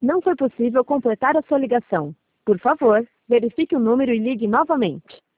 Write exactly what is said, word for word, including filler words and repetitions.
Não foi possível completar a sua ligação. Por favor, verifique o número e ligue novamente.